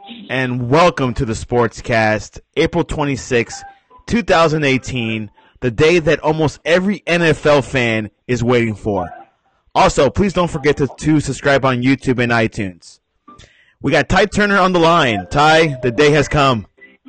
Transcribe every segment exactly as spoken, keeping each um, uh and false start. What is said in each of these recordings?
and welcome to the Sportscast, April twenty-sixth, twenty eighteen, the day that almost every N F L fan is waiting for. Also, please don't forget to, to subscribe on YouTube and iTunes. We got Ty Turner on the line. Ty, the day has come.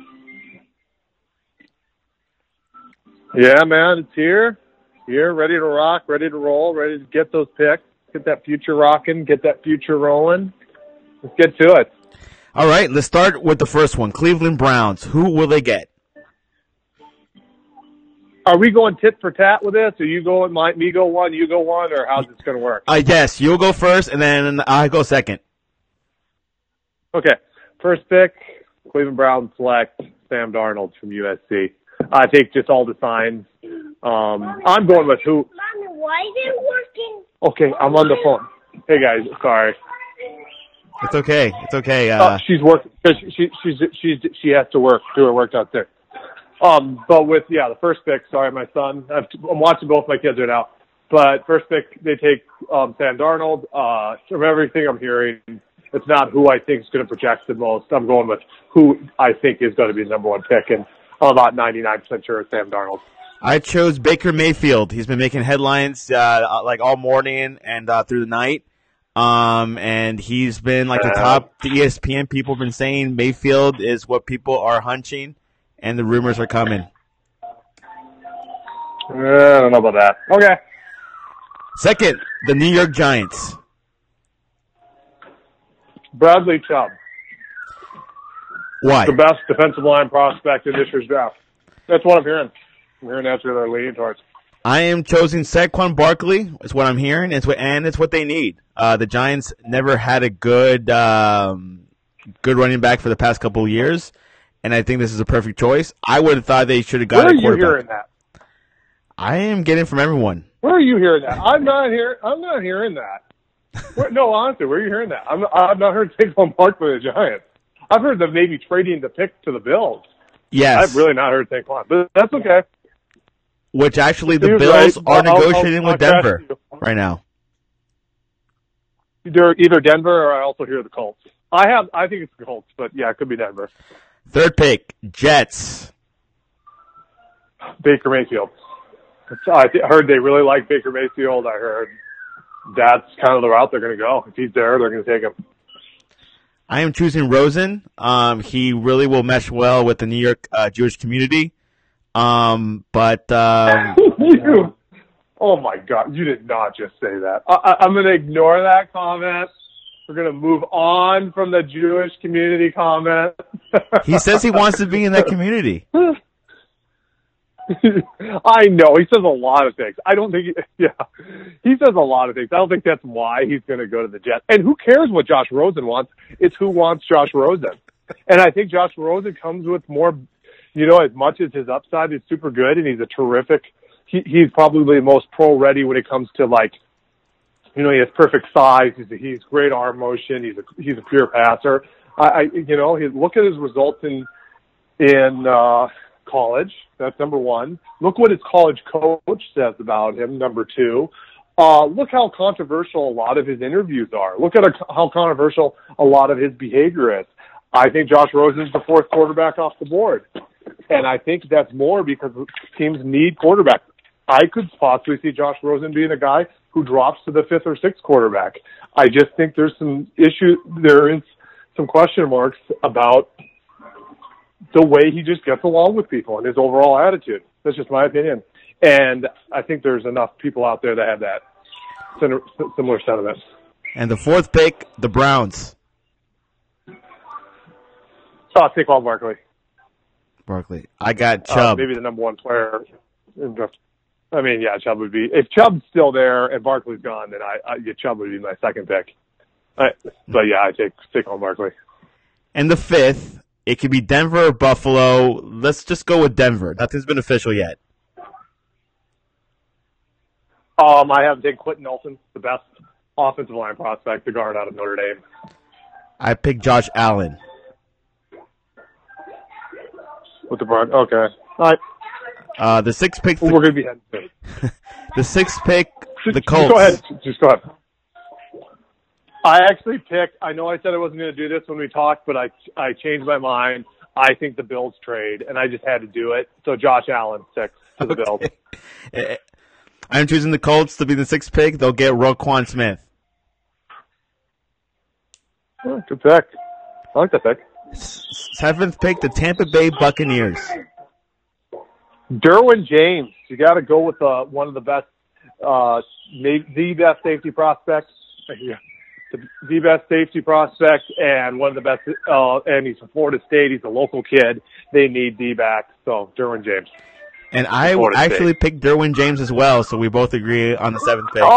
Yeah, man, it's here. Here, ready to rock, ready to roll, ready to get those picks, get that future rocking, get that future rolling. Let's get to it. All right, let's start with the first one. Cleveland Browns. Who will they get? Are we going tit for tat with this? Or you going, my, me go one, you go one, or how's this going to work? Uh, yes, you'll go first, and then I go second. Okay, first pick, Cleveland Browns select Sam Darnold from U S C. I think just all the signs. Um, I'm going with who? Mommy, why is it working? Okay, I'm on the phone. Hey guys, sorry. It's okay. It's okay. Uh, oh, she's working because she, she she's she's she has to work do her work downstairs. Um, but with yeah, the first pick. Sorry, my son. I've, I'm watching both my kids right now. But first pick, they take um, Sam Darnold. Uh, from everything I'm hearing, it's not who I think is going to project the most. I'm going with who I think is going to be the number one pick, and I'm about ninety-nine percent sure it's Sam Darnold. I chose Baker Mayfield. He's been making headlines uh, like all morning and uh, through the night. Um, and he's been like the top the E S P N people have been saying Mayfield is what people are hunching, and the rumors are coming. Uh, I don't know about that. Okay. Second, the New York Giants. Bradley Chubb. Why? The best defensive line prospect in this year's draft. That's what I'm hearing. I'm hearing that's where they're leaning towards. I am choosing Saquon Barkley. Is what I'm hearing. It's what and it's what they need. Uh, the Giants never had a good, um, good running back for the past couple of years, and I think this is a perfect choice. I would have thought they should have got Where a quarterback. Where are you hearing that? I am getting from everyone. Where are you hearing that? I'm not here. I'm not hearing that. Where, no, honestly, where are you hearing that? I'm. I've not heard Saquon Barkley the Giants. I've heard them maybe trading the pick to the Bills. Yes, I've really not heard Saquon, but that's okay. Which actually the You're Bills right. are I'll- negotiating I'll- with I'll Denver catch you. right now. Either either Denver or I also hear the Colts. I have. I think it's the Colts, but yeah, it could be Denver. Third pick, Jets. Baker Mayfield. I th- heard they really like Baker Mayfield. I heard that's kind of the route they're going to go. If he's there, they're going to take him. I am choosing Rosen. Um, he really will mesh well with the New York uh, Jewish community. Um, but um, you, oh my God, you did not just say that. I, I, I'm going to ignore that comment. We're going to move on from the Jewish community comment. he says he wants to be in that community. I know. He says a lot of things. I don't think, he, yeah, he says a lot of things. I don't think that's why he's going to go to the Jets. And who cares what Josh Rosen wants? It's who wants Josh Rosen. And I think Josh Rosen comes with more, you know, as much as his upside is super good and he's a terrific, he, he's probably the most pro ready when it comes to like, you know, he has perfect size. He's a, he's great arm motion. He's a, he's a pure passer. I, I you know, his, look at his results in, in, uh, college. That's number one. Look what his college coach says about him. Number two. Uh, look how controversial a lot of his interviews are. Look at a, how controversial a lot of his behavior is. I think Josh Rosen's the fourth quarterback off the board. And I think that's more because teams need quarterbacks. I could possibly see Josh Rosen being a guy who drops to the fifth or sixth quarterback. I just think there's some issue. There is some question marks about the way he just gets along with people and his overall attitude. That's just my opinion. And I think there's enough people out there that have that similar sentiment. And the fourth pick, the Browns. So I'll take Saquon Barkley. Barkley. I got Uh, Chubb. maybe the number one player. In draft. I mean, yeah, Chubb would be. If Chubb's still there and Barkley's gone, then I, I yeah, Chubb would be my second pick. I, but yeah, I take Saquon Barkley. And the fifth, it could be Denver or Buffalo. Let's just go with Denver. Nothing's been official yet. Um, I have taken Quentin Nelson, the best offensive line prospect, the guard out of Notre Dame. I picked Josh Allen. With the Brown. Okay. All right. Uh, the sixth pick. Well, we're going to be heading to. The sixth pick, the Just Colts. go ahead. Just go ahead. I actually picked. I know I said I wasn't going to do this when we talked, but I I changed my mind. I think the Bills trade, and I just had to do it. So Josh Allen six to the Bills. Okay. I'm choosing the Colts to be the sixth pick. They'll get Roquan Smith. Oh, good pick. I like that pick. Seventh pick, the Tampa Bay Buccaneers. Derwin James. You got to go with uh, one of the best, uh, maybe the best safety prospects. Yeah. The, the best safety prospect and one of the best, uh, and he's from Florida State. He's a local kid. They need D-back, so Derwin James. And I Florida actually State. picked Derwin James as well, so we both agree on the seventh pick.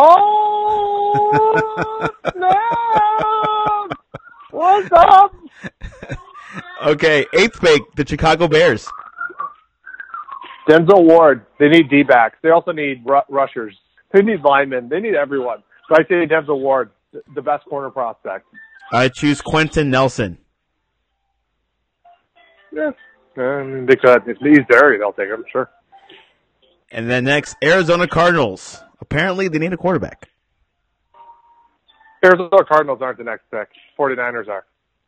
Oh, no! What's up? Okay, eighth pick, the Chicago Bears. Denzel Ward. They need D-backs. They also need ru- rushers. They need linemen. They need everyone. So I say Denzel Ward, the best corner prospect. I choose Quentin Nelson. Yeah, um, they could. If he's there, they'll take him, sure. And then next, Arizona Cardinals. Apparently, they need a quarterback. Arizona Cardinals aren't the next pick. 49ers are.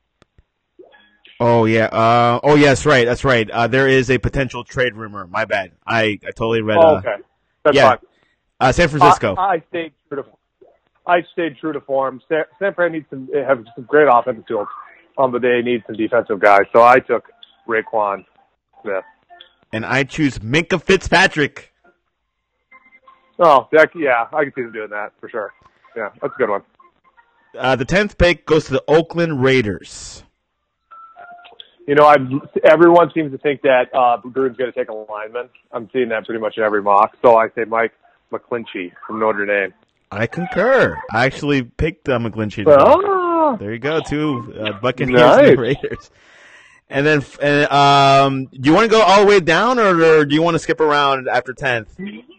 Oh, yeah. Uh, oh, yes, right. That's right. Uh, there is a potential trade rumor. My bad. I, I totally read. Oh, uh, okay. That's yeah. fine. Uh, San Francisco. I, I stayed true to I stayed true to form. San, San Fran needs some have some great offensive tools, um, but they need some defensive guys. So I took Raekwon Smith. And I choose Minka Fitzpatrick. Oh, that, yeah, I can see them doing that for sure. Yeah, that's a good one. Uh, the tenth pick goes to the Oakland Raiders. You know, I've, everyone seems to think that uh, Gruden's going to take a lineman. I'm seeing that pretty much in every mock. So I say Mike McGlinchey from Notre Dame. I concur. I actually picked uh, McGlinchey. Oh. There you go, two uh, Buccaneers Nice. and the Raiders. And then, and, um, do you want to go all the way down, or, or do you want to skip around after tenth?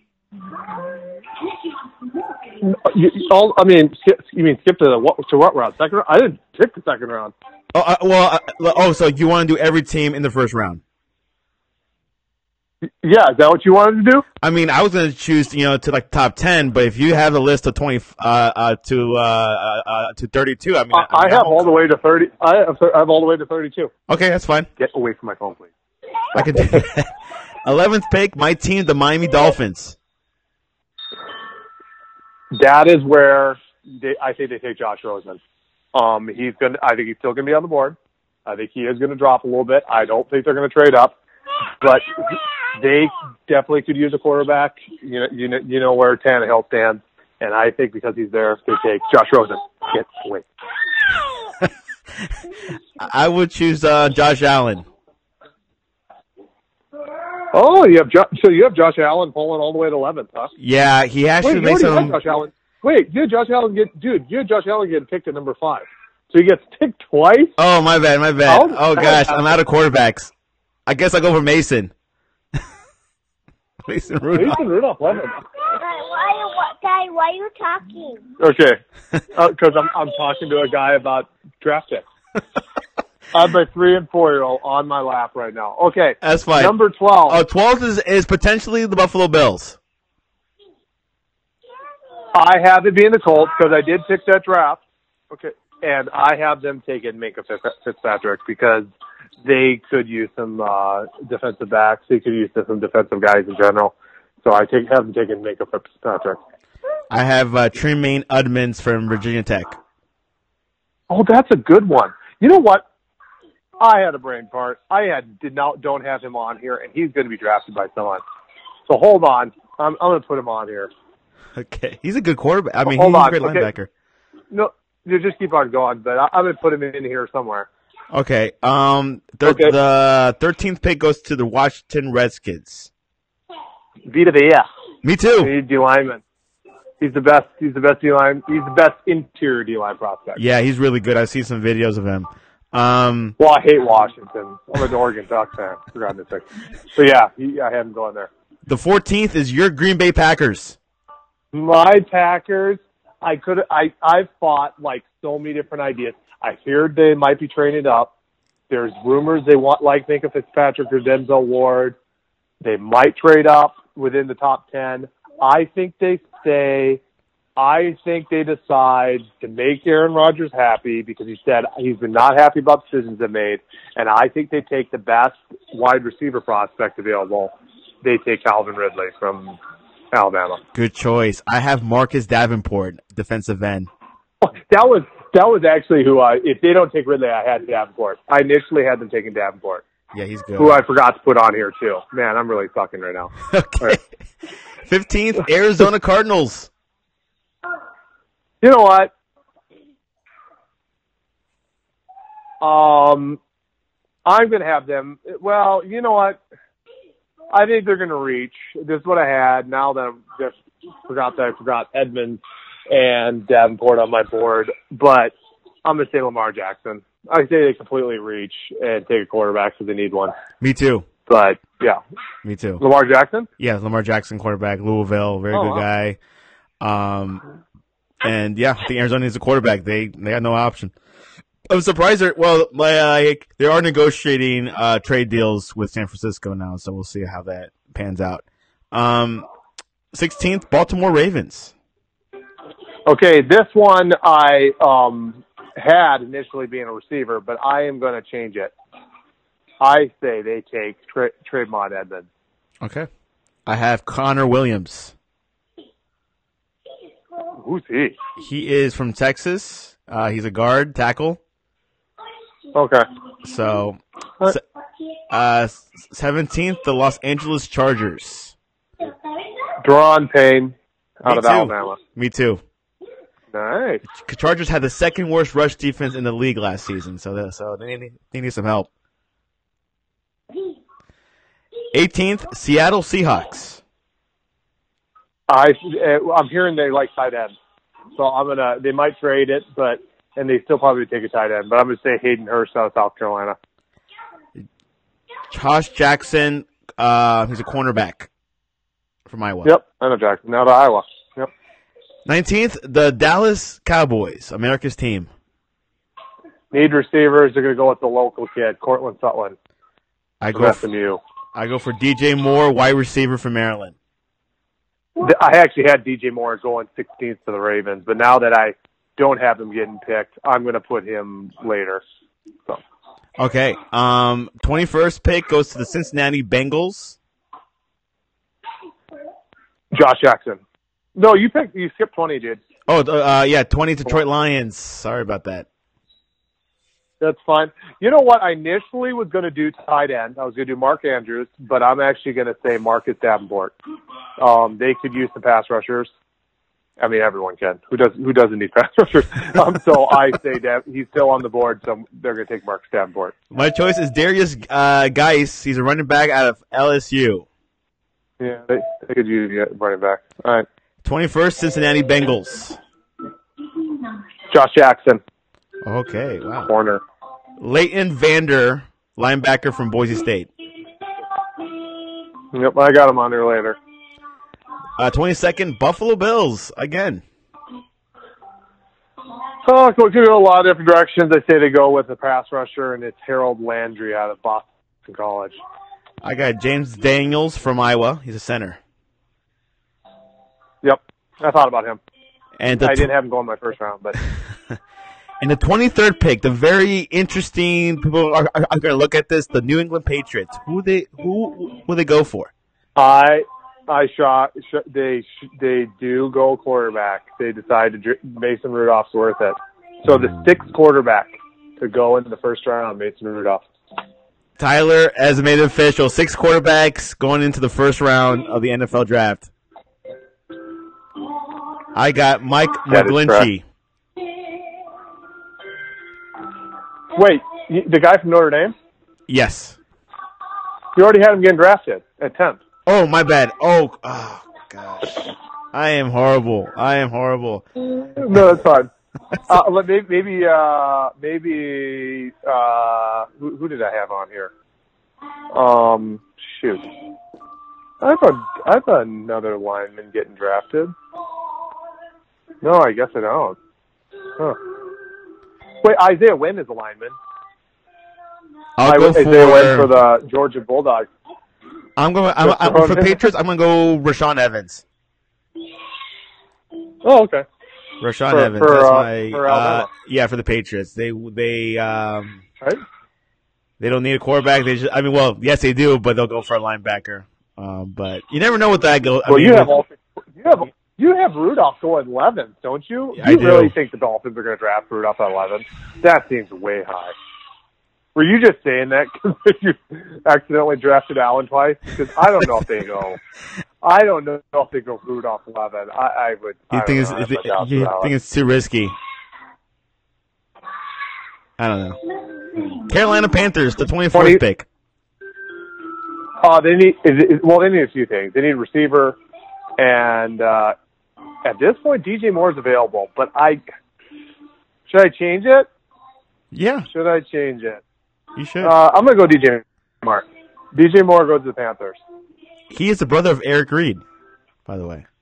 You, all, I mean, skip, you mean skip to the what, to what round? Second round? I didn't pick the second round. Oh, uh, well, uh, oh, so you want to do every team in the first round? Yeah, is that what you wanted to do? I mean, I was going to choose, you know, to like top ten, but if you have the list of twenty uh, uh, to uh, uh, to thirty-two, I mean, I, I, I mean, have I'm- all the way to thirty. I have, I have all the way to thirty-two. Okay, that's fine. Get away from my phone, please. I can do that. Eleventh pick, my team, the Miami Dolphins. That is where they, I think they take Josh Rosen. Um, he's gonna. I think he's still gonna be on the board. I think he is gonna drop a little bit. I don't think they're gonna trade up, but they definitely could use a quarterback. You know, you know, you know where Tannehill stands, and I think because he's there, they take Josh Rosen. Get away. I would choose uh, Josh Allen. Oh, you have jo- so you have Josh Allen falling all the way to eleventh, huh? Yeah, he Wait, actually you makes already some. had Josh Allen. Wait, you had Josh Allen get dude. You had Josh Allen getting picked at number five, so he gets picked twice. Oh, my bad, my bad. How- Oh gosh, I'm out of quarterbacks. I guess I go for Mason. Mason Rudolph. Mason Rudolph, eleventh. Why, why, what, guy, why are you talking? Okay, because I'm I'm talking to a guy about draft picks. I have my three and four year old on my lap right now. Okay, That's fine. number twelve. Oh, twelfth is, is potentially the Buffalo Bills. I have it being the Colts because I did pick that draft. Okay, and I have them taking Minka Fitzpatrick because they could use some uh, defensive backs. They could use some defensive guys in general. So I take have them taking Minka Fitzpatrick. I have uh, Tremaine Edmonds from Virginia Tech. Oh, that's a good one. You know what? I had a brain fart. I had did not don't have him on here, and he's going to be drafted by someone. So hold on, I'm I'm going to put him on here. Okay, he's a good quarterback. I mean, Hold he's on, a great okay. linebacker. No, you just keep on going, but I, I'm going to put him in here somewhere. Okay, um, thir- Okay. the thirteenth pick goes to the Washington Redskins. Vita Vea. Me too. He's D lineman. He's the best. He's the best D line. He's the best interior D line prospect. Yeah, he's really good. I've seen some videos of him. Um, Well, I hate Washington. I'm an Oregon Ducks fan. For goodness sake. So yeah, he, I had him going there. the fourteenth is your Green Bay Packers. My Packers. I could. I I've fought like so many different ideas. I feared they might be trading up. There's rumors they want like Minka Fitzpatrick or Denzel Ward. They might trade up within the top ten. I think they stay. I think they decide to make Aaron Rodgers happy because he said he's been not happy about decisions they made, and I think they take the best wide receiver prospect available. They take Calvin Ridley from Alabama. Good choice. I have Marcus Davenport, defensive end. That was that was actually who I. If they don't take Ridley, I had Davenport. I initially had them taking Davenport. Yeah, he's good. Who I forgot to put on here too. Man, I'm really sucking right now. Okay. Fifteenth, Arizona Cardinals. You know what? Um, I'm going to have them. Well, you know what? I think they're going to reach. This is what I had. Now that I just forgot that I forgot Edmonds and Davenport on my board, but I'm going to say Lamar Jackson. I say they completely reach and take a quarterback because they need one. Me too. But yeah, me too. Lamar Jackson. Yeah, Lamar Jackson, quarterback, Louisville, very oh, good wow. guy. Um, and yeah, I think Arizona needs a quarterback. They they got no option. I'm surprised. They're, well, like they are negotiating uh, trade deals with San Francisco now, so we'll see how that pans out. Um, sixteenth, Baltimore Ravens. Okay, this one I um, had initially being a receiver, but I am going to change it. I say they take Tra- Trayvon Edmonds. Okay. I have Connor Williams. Who's he? He is from Texas. Uh, he's a guard, tackle. Okay. So, uh, seventeenth, the Los Angeles Chargers. Deron Payne out Me of too. Alabama. Me too. Nice. Chargers had the second worst rush defense in the league last season, so they, so they need, they need some help. eighteenth, Seattle Seahawks. I I'm hearing they like tight ends, so I'm gonna. They might trade it, but and they still probably take a tight end. But I'm gonna say Hayden Hurst out of South Carolina. Josh Jackson. Uh, he's a cornerback from Iowa. Yep, I know Jackson out of Iowa. Yep. nineteenth, the Dallas Cowboys, America's team. Need receivers. They're gonna go with the local kid, Cortland Sutton. I From go. S M U. I go for D J Moore, wide receiver from Maryland. I actually had D J Moore going sixteenth to the Ravens, but now that I don't have him getting picked, I'm going to put him later. So. Okay. Um, twenty-first pick goes to the Cincinnati Bengals. Josh Jackson. No, you picked. You skipped twenty, dude. Oh, uh, yeah, twenty Detroit Lions. Sorry about that. That's fine. You know what? I initially was going to do tight end. I was going to do Mark Andrews, but I'm actually going to say Marcus Davenport. Um, they could use some pass rushers. I mean, everyone can. Who does? Who doesn't need pass rushers? Um, so I say that he's still on the board, so they're going to take Marcus Davenport. My choice is Darius uh, Geis. He's a running back out of L S U. Yeah, they, they could use yeah, running back. All right. twenty-first, Cincinnati Bengals. Josh Jackson. Okay, wow. Corner. Leighton Vander, linebacker from Boise State. Yep, I got him on there later. Uh, twenty-second, Buffalo Bills, again. Oh, it could go a lot of different directions. I say they go with a pass rusher, and it's Harold Landry out of Boston College. I got James Daniels from Iowa. He's a center. Yep, I thought about him. And the I tw- didn't have him going in my first round, but... And the twenty-third pick, the very interesting people are, are, are going to look at this. The New England Patriots. Who they who will they go for? I I shot. Sh- they sh- they do go quarterback. They decide to dr- Mason Rudolph's worth it. So the sixth quarterback to go into the first round, Mason Rudolph. Tyler has made it official. Six quarterbacks going into the first round of the N F L draft. I got Mike That is McGlinchey. Wait, y- the guy from Notre Dame? Yes. You already had him getting drafted at tenth. Oh, my bad. Oh, oh gosh. I am horrible. I am horrible. No, that's fine. uh, let- maybe, maybe, uh, maybe, uh, who, who did I have on here? Um, shoot. I have, a, I have another lineman getting drafted. No, I guess I don't. Huh. Wait, Isaiah Wynn is a lineman. I'll I, go Isaiah for, Wynn for the Georgia Bulldogs. I'm going. I'm, I'm, for Patriots, I'm going to go Rashawn Evans. Oh, okay. Rashaan For- Evans. for, that's uh, my for uh, Alabama. yeah for the Patriots. They they um Right? they don't need a quarterback. They just I mean well yes they do, but they'll go for a linebacker. Um, but you never know what that go. I Well, mean, you have with- all, you have you have Rudolph going eleventh, don't you? I you do. really think the Dolphins are going to draft Rudolph at eleven? That seems way high. Were you just saying that because you accidentally drafted Allen twice? Because I don't know if they go. I don't know if they go Rudolph eleven. I, I would. you I think don't it's know. I have you my doubts think about it. it's too risky? I don't know. Carolina Panthers, the twenty-fourth twenty pick. Uh, they need is, is, well, they need a few things. They need a receiver, and uh, at this point, D J Moore's available. But I should I change it? Yeah, Should I change it? you should. Uh, I'm gonna go D J Moore. D J Moore goes to the Panthers. He is the brother of Eric Reed, by the way.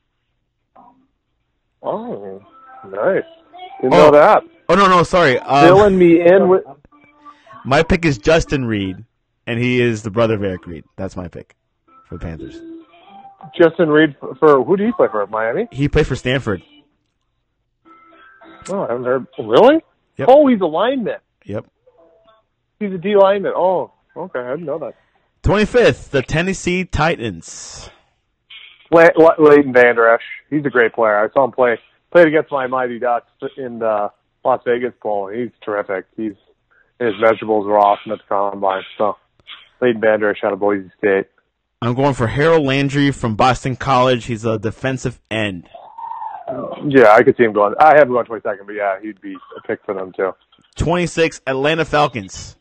Oh, nice. Didn't Oh. know that. Oh no, no, sorry. Um, Filling me in with. my pick is Justin Reed, and he is the brother of Eric Reed. That's my pick for the Panthers. Justin Reed for, for who do you play for? Miami? He played for Stanford. Oh, I haven't heard. Really? Yep. Oh, he's a lineman. Yep. He's a D lineman. Oh, okay. I didn't know that. twenty-fifth, the Tennessee Titans. Le- Le- Leighton Vander Esch. He's a great player. I saw him play played against my Mighty Ducks in the Las Vegas Bowl. He's terrific. He's his measurables were awesome at the combine. So Leighton Vander Esch out of Boise State. I'm going for Harold Landry from Boston College. He's a defensive end. Yeah, I could see him going. I have him going twenty-second, but yeah, he'd be a pick for them too. twenty-six, Atlanta Falcons.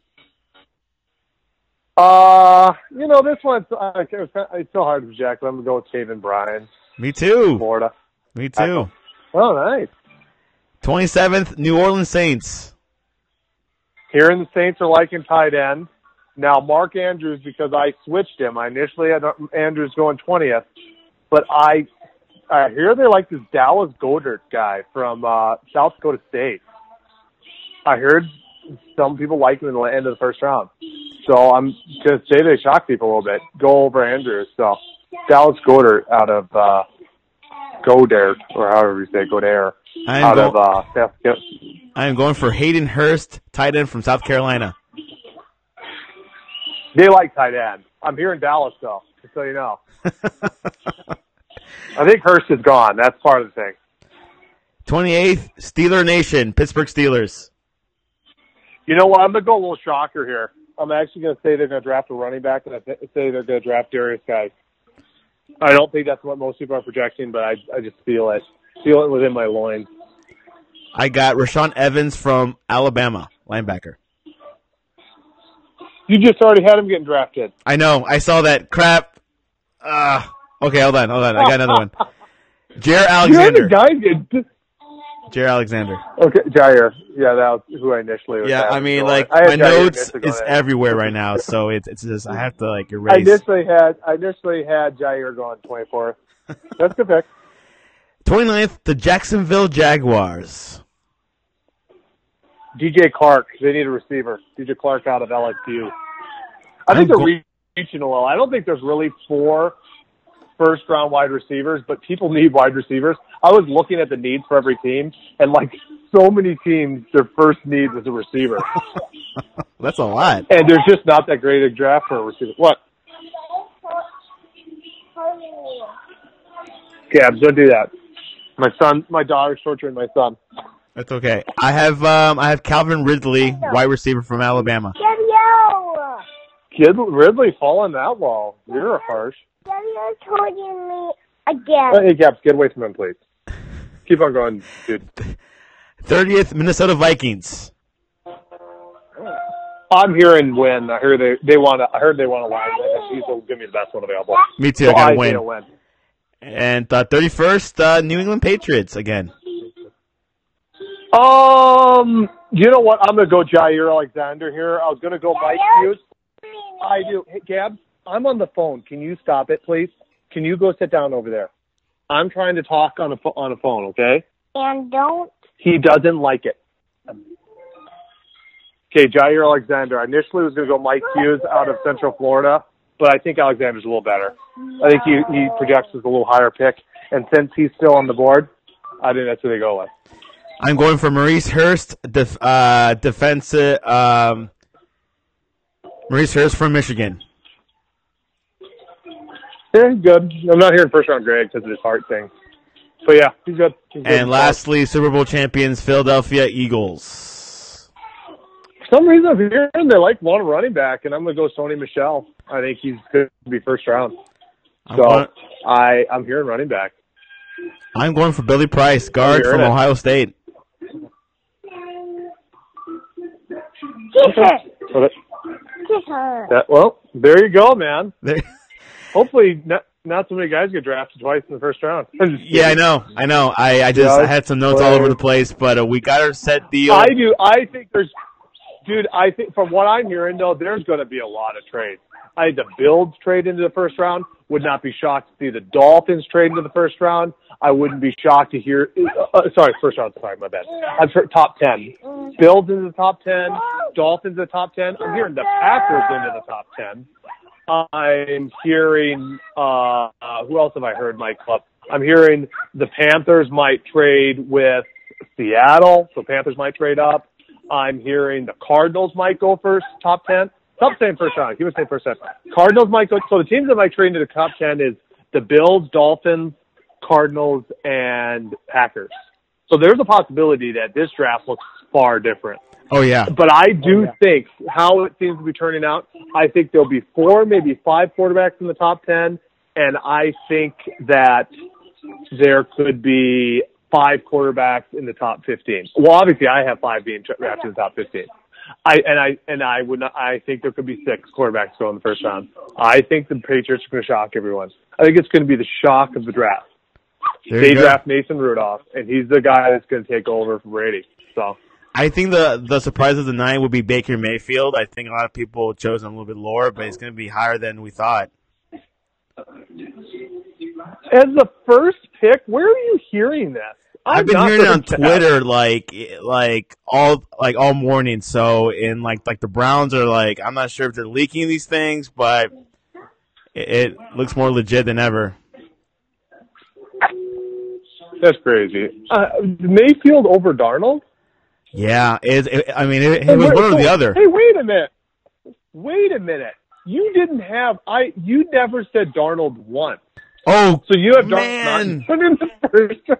Uh, you know, this one's uh, it's it's so hard to project. I'm gonna go with Taven Bryan, Me too. Florida. Me too. Oh, nice. twenty-seventh, New Orleans Saints. Hearing the Saints are liking tight end. Now, Mark Andrews, because I switched him. I initially had Andrews going twentieth, but I I hear they like this Dallas Goedert guy from uh, South Dakota State. I heard some people like him in the end of the first round. So I'm going to say they shock people a little bit. Go over Andrews. So Dallas Goedert out of uh, Goddard, or however you say Goddard, I am, out go- of uh, South Dakota. I am going for Hayden Hurst, tight end from South Carolina. They like tight end. I'm here in Dallas, though, just so you know. I think Hurst is gone. That's part of the thing. twenty-eighth, Steeler Nation, Pittsburgh Steelers. You know what? I'm going to go a little shocker here. I'm actually going to say they're going to draft a running back, and I th- say they're going to draft Darius Guy. I don't think that's what most people are projecting, but I, I just feel it. Feel it within my loins. I got Rashaan Evans from Alabama, linebacker. You just already had him getting drafted. I know. I saw that. Crap. Uh, okay, hold on, hold on. I got another one. Jair Alexander. You're the guy that- Jair Alexander. Okay, Jair. Yeah, that was who I initially was Yeah, I having mean, going. like, I had my Jair notes initially is going. everywhere right now, so it's it's just, I have to, like, I erase. initially had I initially had Jair going twenty-fourth. That's a good pick. twenty-ninth, the Jacksonville Jaguars. D J Clark. They need a receiver. D J Clark out of L S U. I I'm think they're go- reaching a little. I don't think there's really four first-round wide receivers, but people need wide receivers. I was looking at the needs for every team, and, like, so many teams, their first need was a receiver. That's a lot. And there's just not that great a draft for a receiver. What? Gabs, don't do that. My son, my daughter's torturing my son. That's okay. I have um I have Calvin Ridley, wide receiver from Alabama. Daddy-o! Kid Ridley falling that low. You're harsh. Daddy-o torturing me again. Hey, Gabs, get away from him, please. Keep on going, dude. thirtieth, Minnesota Vikings. I'm hearing win. I heard they they want to. I heard they want to line. And he's will give me the best one available. Me too. So I got I to say a win. win. And uh, thirty-first, uh, New England Patriots again. Um, you know what? I'm gonna go Jair Alexander here. I was gonna go Mike Hughes. I do. Hey, Gabs, I'm on the phone. Can you stop it, please? Can you go sit down over there? I'm trying to talk on a pho- on a phone. Okay. And don't. He doesn't like it. Okay, Jair Alexander. I initially was going to go Mike Hughes out of Central Florida, but I think Alexander's a little better. I think he, he projects as a little higher pick, and since he's still on the board, I think that's who they go with. I'm going for Maurice Hurst, def, uh, defensive. Um, Maurice Hurst from Michigan. Yeah, he's good. I'm not hearing first round grade because of his heart thing. But yeah, he's good. He's good. And lastly, Super Bowl champions, Philadelphia Eagles. For some reason, I'm hearing they like one running back, and I'm going to go Sony Michel. I think he's going to be first round. I'm So going, I, I'm hearing running back. I'm going for Billy Price, guard from it. Ohio State. Kiss her. But it- Kiss her. that, well, there you go, man. There- Hopefully, not, not so many guys get drafted twice in the first round. I'm just yeah, I kidding. know. I know. I, I just Yeah, I had some notes all over the place, but uh, we got our set deal. I do. I think there's, dude. I think from what I'm hearing though, there's going to be a lot of trades. I think the Bills trade into the first round. Would not be shocked to see the Dolphins trade into the first round. I wouldn't be shocked to hear. Uh, sorry, first round. Sorry, my bad. I'm for top ten. Bills into the top ten. Dolphins in the top ten. I'm hearing the Packers into the top ten. I'm hearing. Uh, uh, who else have I heard? Mike Club. I'm hearing the Panthers might trade with Seattle, so Panthers might trade up. I'm hearing the Cardinals might go first, top ten. Top ten first round. He was saying first round. Cardinals might go. So the teams that might trade into the top ten is the Bills, Dolphins, Cardinals, and Packers. So there's a possibility that this draft looks far different. Oh yeah. But I do think how it seems to be turning out, I think there'll be four, maybe five quarterbacks in the top ten, and I think that there could be five quarterbacks in the top fifteen. Well, obviously, I have five being drafted in the top fifteen. I and I and I would not. I think there could be six quarterbacks go in the first round. I think the Patriots are going to shock everyone. I think it's going to be the shock of the draft. There They you go. draft Mason Rudolph, and he's the guy that's going to take over from Brady. So. I think the the surprise of the night would be Baker Mayfield. I think a lot of people chose him a little bit lower, but he's going to be higher than we thought. As the first pick, where are you hearing this? I'm I've been not hearing it on gonna- Twitter like like all like all morning. So in like like the Browns are like, I'm not sure if they're leaking these things, but it, it looks more legit than ever. That's crazy. Uh, Mayfield over Darnold? Yeah, it, it, I mean it, it was one or the other. Hey, wait a minute. Wait a minute. You didn't have I. You never said Darnold once. Oh, So you have man. Darnold not in the first.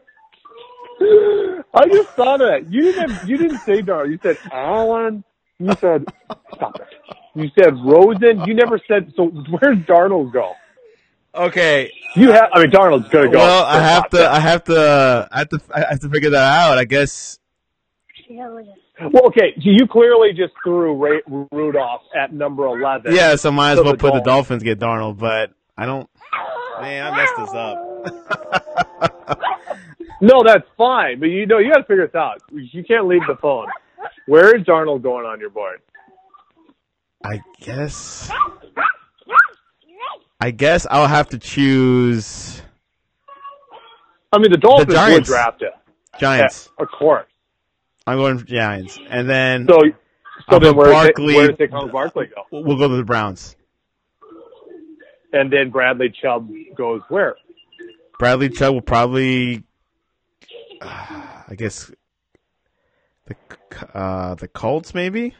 I just thought of that. You didn't. You didn't say Darnold. You said Allen. You said stop it. You said Rosen. You never said. So where's Darnold go? Okay. You have. I mean, Darnold's gonna go. Well, I for have top to ten. I have to I have to I have to figure that out. I guess. Well, okay. So you clearly just threw Ray, Rudolph at number eleven. Yeah, so might as So well the put the Dolphins. Dolphins get Darnold, but I don't. Man, I messed this up. No, that's fine. But you know, you got to figure this out. You can't leave the phone. Where is Darnold going on your board? I guess. I guess I'll have to choose I mean, the Dolphins would Giants. draft it. Giants. Yeah, of course. I'm going for Giants, and then So, so I'll then go where Barkley. did where did Saquon Barkley go? we'll go to the Browns. And then Bradley Chubb goes where? Bradley Chubb will probably, uh, I guess, the uh, the Colts maybe.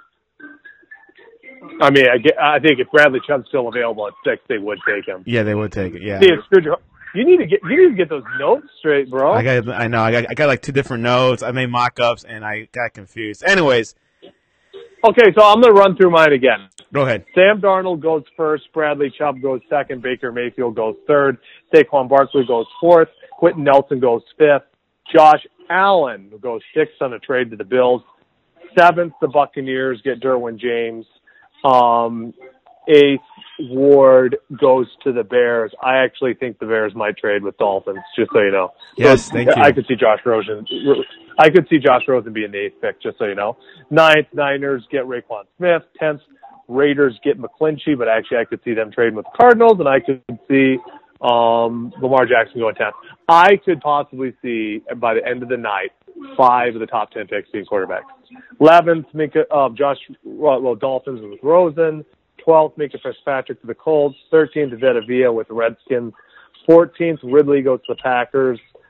I mean, I, get, I think if Bradley Chubb's still available at six, they would take him. Yeah, they would take it. Yeah, See, it's good. You need to get you need to get those notes straight, bro. I got. I know. I got. I got like two different notes. I made mock-ups and I got confused. Anyways, Okay, so I'm going to run through mine again. go ahead. Sam Darnold goes first. Bradley Chubb goes second. Baker Mayfield goes third. Saquon Barkley goes fourth. Quentin Nelson goes fifth. Josh Allen goes sixth on a trade to the Bills. Seventh, the Buccaneers get Derwin James. Um, eighth, Ward goes to the Bears. I actually think the Bears might trade with Dolphins, just so you know. Yes, So, thank you. I could see Josh Rosen. I could see Josh Rosen being the eighth pick, just so you know. Ninth, Niners get Raekwon Smith. Tenth, Raiders get McClinchy, but actually I could see them trading with the Cardinals, and I could see um, Lamar Jackson going tenth. I could possibly see, by the end of the night, five of the top ten picks being quarterbacks. Eleventh, Minka, uh, Josh, well, well, Dolphins with Rosen. Twelfth, Minka Fitzpatrick to the Colts. Thirteenth, Vita Vea with the Redskins. Fourteenth, Ridley goes to the Packers.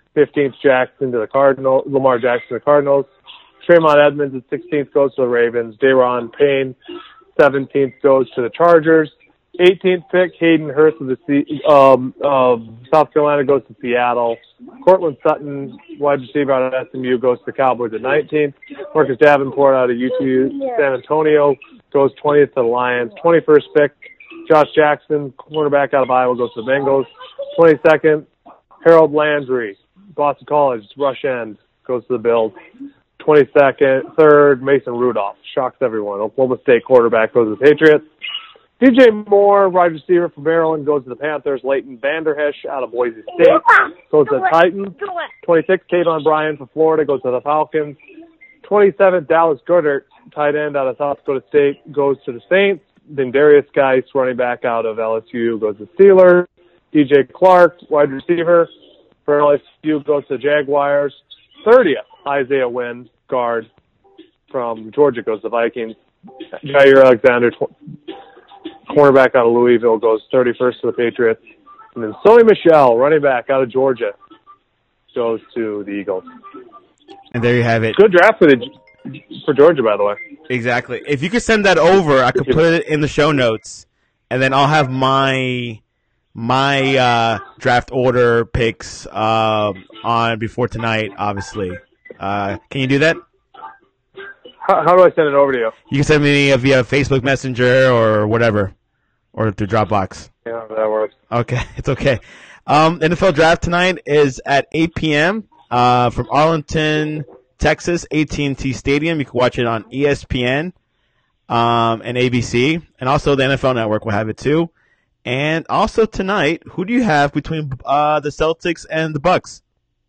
fifteenth, Jackson to the Cardinals. Lamar Jackson to the Cardinals. Tremont Edmonds at sixteenth goes to the Ravens. Daron Payne, seventeenth goes to the Chargers. eighteenth pick, Hayden Hurst of the C- um, um, South Carolina goes to Seattle. Cortland Sutton, wide receiver out of S M U, goes to the Cowboys at nineteenth. Marcus Davenport out of U T San Antonio goes twentieth to the Lions. twenty-first pick, Josh Jackson, cornerback out of Iowa, goes to the Bengals. twenty-second, Harold Landry, Boston College, rush end, goes to the Bills. twenty-second, third, Mason Rudolph, shocks everyone. Oklahoma State quarterback goes to the Patriots. D J Moore, wide receiver from Maryland, goes to the Panthers. Leighton Vander Esch out of Boise State goes to the Titans. twenty-six, Kayvon Bryan from Florida goes to the Falcons. twenty-seven, Dallas Goedert, tight end out of South Dakota State, goes to the Saints. Then Darius Geis, running back out of L S U, goes to the Steelers. D J Clark, wide receiver for L S U, goes to the Jaguars. thirtieth, Isaiah Wynn, guard from Georgia, goes to the Vikings. Jair Alexander, tw- cornerback out of Louisville, goes thirty-first to the Patriots. And then Sony Michel, running back out of Georgia, goes to the Eagles. And there you have it. Good draft for the for Georgia, by the way. Exactly. If you could send that over, I could put it in the show notes, and then I'll have my my uh, draft order picks uh, on before tonight, obviously. Uh, can you do that? How, how do I send it over to you? You can send me via Facebook Messenger or whatever, or through Dropbox. Yeah, that works. Okay, it's okay. Um, N F L Draft tonight is at eight p.m. Uh, from Arlington, Texas, A T and T Stadium. You can watch it on E S P N um, and A B C, and also the N F L Network will have it too. And also tonight, who do you have between uh, the Celtics and the Bucks?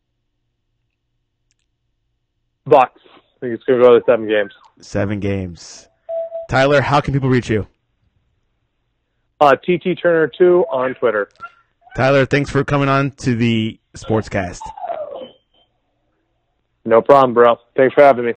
Bucks. I think it's going to go to seven games. Seven games. Tyler, how can people reach you? Uh, T T Turner two on Twitter. Tyler, thanks for coming on to the Sportscast. No problem, bro. Thanks for having me.